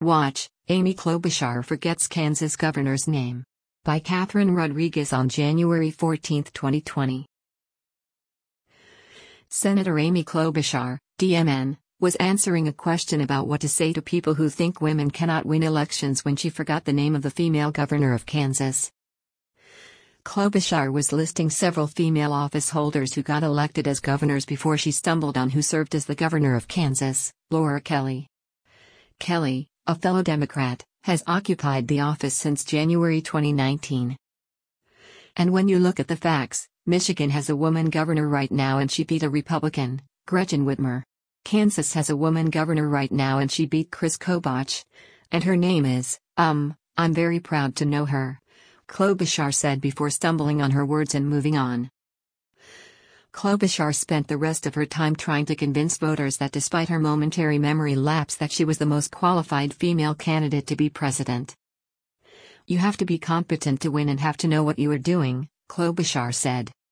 Watch, Amy Klobuchar forgets Kansas governor's name. By Catherine Rodriguez on January 14, 2020. Senator Amy Klobuchar, DMN, was answering a question about what to say to people who think women cannot win elections when she forgot the name of the female governor of Kansas. Klobuchar was listing several female office holders who got elected as governors before she stumbled on who served as the governor of Kansas, Laura Kelly. Kelly, a fellow Democrat, has occupied the office since January 2019. And when you look at the facts, Michigan has a woman governor right now and she beat a Republican, Gretchen Whitmer. Kansas has a woman governor right now and she beat Chris Kobach. And her name is, I'm very proud to know her, Klobuchar said before stumbling on her words and moving on. Klobuchar spent the rest of her time trying to convince voters that despite her momentary memory lapse that she was the most qualified female candidate to be president. You have to be competent to win and have to know what you are doing, Klobuchar said.